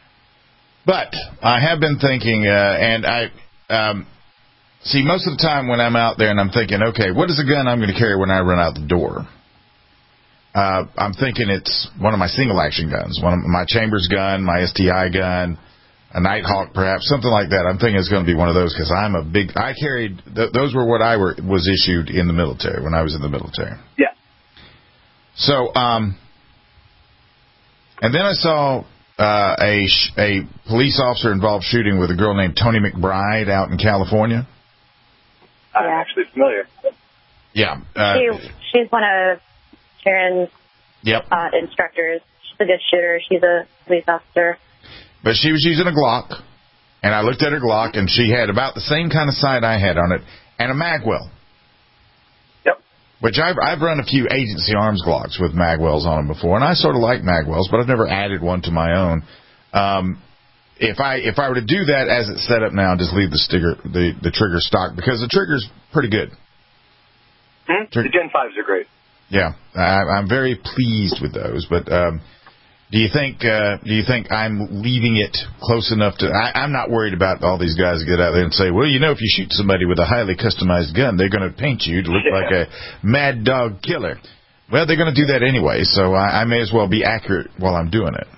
But I have been thinking, uh, and I um, see most of the time when I'm out there, and I'm thinking, okay, what is a gun I'm going to carry when I run out the door? Uh, I'm thinking it's one of my single-action guns, one of my Chambers gun, my S T I gun, a Nighthawk perhaps, something like that. I'm thinking it's going to be one of those because I'm a big – I carried th- – those were what I were was issued in the military when I was in the military. Yeah. So, um, and then I saw uh, a sh- a police officer involved shooting with a girl named Tony McBride out in California. I'm actually familiar. Yeah. Uh, she, she's one of – Sharon's yep. uh, instructors. She's a good shooter. She's a police officer. But she was using a Glock, and I looked at her Glock, and she had about the same kind of sight I had on it, and a Magwell. Yep. Which I've, I've run a few agency arms Glocks with Magwells on them before, and I sort of like Magwells, but I've never added one to my own. Um, if I if I were to do that as it's set up now, just leave the sticker the, the trigger stock, because the trigger's pretty good. Mm-hmm. Trig- the Gen fives are great. Yeah, I, I'm very pleased with those. But um, do you think uh, do you think I'm leaving it close enough to? I, I'm not worried about all these guys get out there and say, well, you know, if you shoot somebody with a highly customized gun, they're going to paint you to look yeah. like a mad dog killer. Well, they're going to do that anyway, so I, I may as well be accurate while I'm doing it.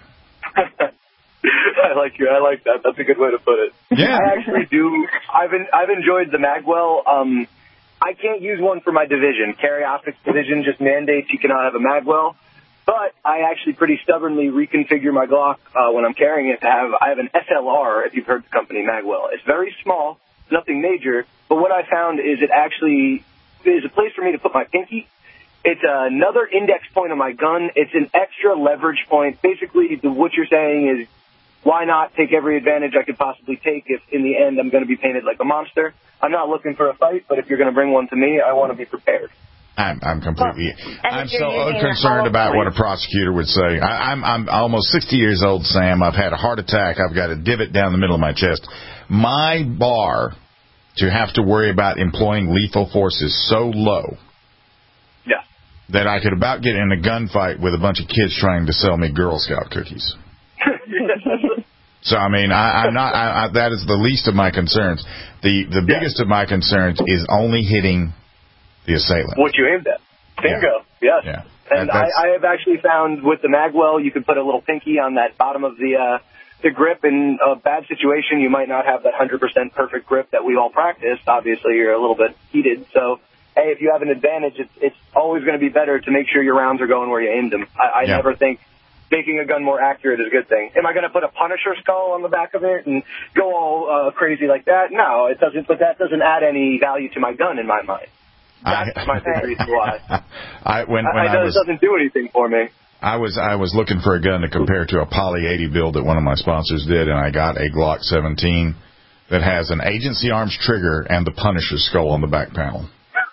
I like you. I like that. That's a good way to put it. Yeah, I actually do. I've en- I've enjoyed the Magwell. Um, I can't use one for my division. Carry Optics division just mandates you cannot have a Magwell. But I actually pretty stubbornly reconfigure my Glock uh, when I'm carrying it to have, I have an S L R, if you've heard the company Magwell. It's very small, nothing major, but what I found is it actually is a place for me to put my pinky. It's another index point on my gun. It's an extra leverage point. Basically, the, what you're saying is, why not take every advantage I could possibly take if in the end I'm going to be painted like a monster? I'm not looking for a fight, but if you're going to bring one to me, I want to be prepared. I'm, I'm completely. Well, I'm so unconcerned about what a prosecutor would say. I, I'm, I'm almost sixty years old, Sam. I've had a heart attack. I've got a divot down the middle of my chest. My bar to have to worry about employing lethal force is so low. Yeah. That I could about get in a gunfight with a bunch of kids trying to sell me Girl Scout cookies. So, I mean, I, I'm not. I, I, that is the least of my concerns. The the yeah. biggest of my concerns is only hitting the assailant. What you aimed at. Bingo. Yeah. Yes. Yeah. And that, I, I have actually found with the Magwell, you can put a little pinky on that bottom of the uh, the grip. In a bad situation, you might not have that one hundred percent perfect grip that we all practice. Obviously, you're a little bit heated. So hey, if you have an advantage, it's, it's always going to be better to make sure your rounds are going where you aimed them. I, I yeah. never think making a gun more accurate is a good thing. Am I going to put a Punisher skull on the back of it and go all uh, crazy like that? No, it doesn't. But that doesn't add any value to my gun in my mind. That's I, my big reason why. I, when, when I, I, I was, it doesn't do anything for me. I was I was looking for a gun to compare to a Poly eighty build that one of my sponsors did, and I got a Glock seventeen that has an Agency Arms trigger and the Punisher skull on the back panel.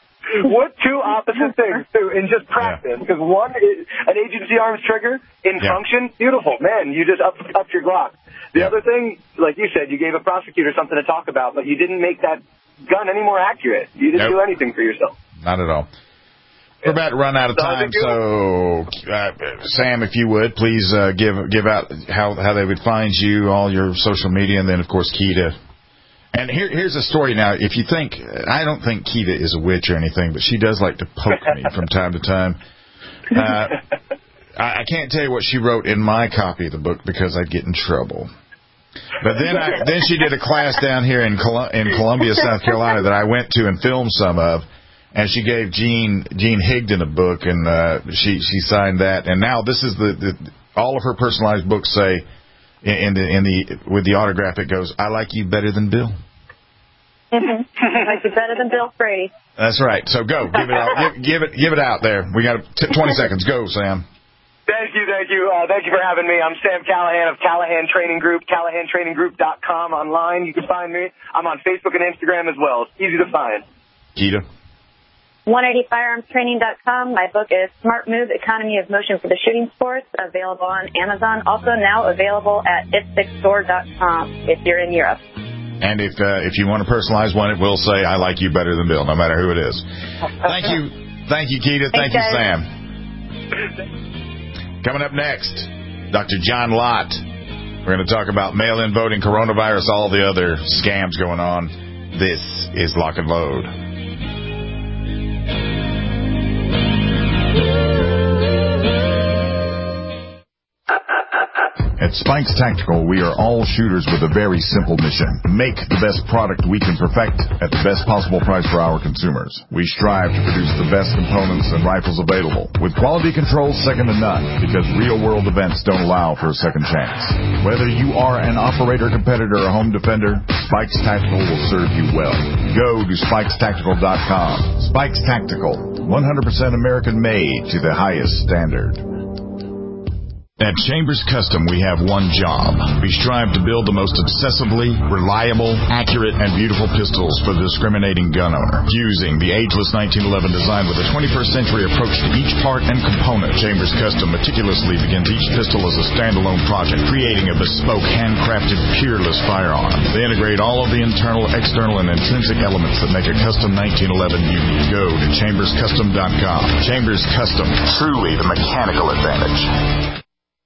What two opposite things, too, in just practice? Because yeah. one is an Agency Arms trigger in yeah. function, beautiful. Man, you just up, upped your Glock. The yeah. other thing, like you said, you gave a prosecutor something to talk about, but you didn't make that gun any more accurate. You didn't nope. do anything for yourself. Not at all. We're about to run out of time, so uh, Sam, if you would, please uh, give give out how how they would find you, all your social media, and then, of course, Keita. And here, here's a story now. If you think, I don't think Keita is a witch or anything, but she does like to poke me from time to time. Uh, I, I can't tell you what she wrote in my copy of the book because I'd get in trouble. But then I, then she did a class down here in Col- in Columbia, South Carolina that I went to and filmed some of. And she gave Gene Gene Higdon a book, and uh, she she signed that. And now this is the, the all of her personalized books say in, in the in the with the autograph it goes, "I like you better than Bill." Mm-hmm. I like you better than Bill Frady. That's right. So go give it out. give, give it give it out there. We got t- twenty seconds. Go, Sam. Thank you, thank you, uh, thank you for having me. I'm Sam Callahan of Callahan Training Group, callahan training group dot com online. You can find me. I'm on Facebook and Instagram as well. It's easy to find. Keita. one eighty firearms training dot com. My book is Smart Move, Economy of Motion for the Shooting Sports, available on Amazon. Also now available at I P S C store dot com if you're in Europe. And if uh, if you want to personalize one, it will say, "I like you better than Bill," no matter who it is. Thank you. Thank you, Keita. Thank Thanks, you, guys. Sam. Coming up next, Doctor John Lott. We're going to talk about mail-in voting, coronavirus, all the other scams going on. This is Lock and Load. At Spikes Tactical, we are all shooters with a very simple mission. Make the best product we can perfect at the best possible price for our consumers. We strive to produce the best components and rifles available, with quality control second to none, because real-world events don't allow for a second chance. Whether you are an operator, competitor, or home defender, Spikes Tactical will serve you well. Go to spikes tactical dot com. Spikes Tactical, one hundred percent American-made to the highest standard. At Chambers Custom, we have one job. We strive to build the most obsessively, reliable, accurate, and beautiful pistols for the discriminating gun owner. Using the ageless nineteen eleven design with a twenty-first century approach to each part and component, Chambers Custom meticulously begins each pistol as a standalone project, creating a bespoke, handcrafted, peerless firearm. They integrate all of the internal, external, and intrinsic elements that make a custom nineteen eleven unique. Go to chambers custom dot com. Chambers Custom, truly the mechanical advantage.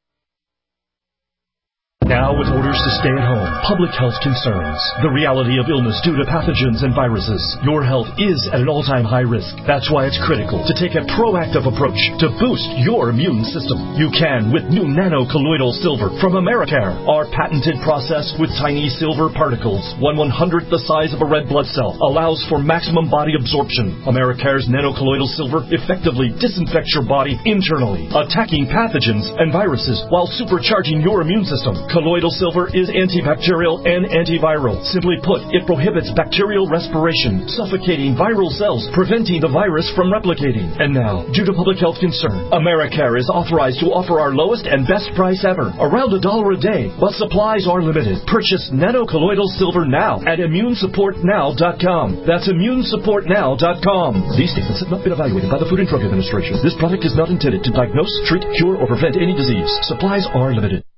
Now with orders to stay at home, public health concerns, the reality of illness due to pathogens and viruses, your health is at an all-time high risk. That's why it's critical to take a proactive approach to boost your immune system. You can with new nano-colloidal silver from Americare, our patented process with tiny silver particles, one one-hundredth the size of a red blood cell, allows for maximum body absorption. Americare's nano-colloidal silver effectively disinfects your body internally, attacking pathogens and viruses while supercharging your immune system. Colloidal silver is antibacterial and antiviral. Simply put, it prohibits bacterial respiration, suffocating viral cells, preventing the virus from replicating. And now, due to public health concern, Americare is authorized to offer our lowest and best price ever, around a dollar a day, but supplies are limited. Purchase nano-colloidal silver now at immune support now dot com. That's immune support now dot com. These statements have not been evaluated by the Food and Drug Administration. This product is not intended to diagnose, treat, cure, or prevent any disease. Supplies are limited.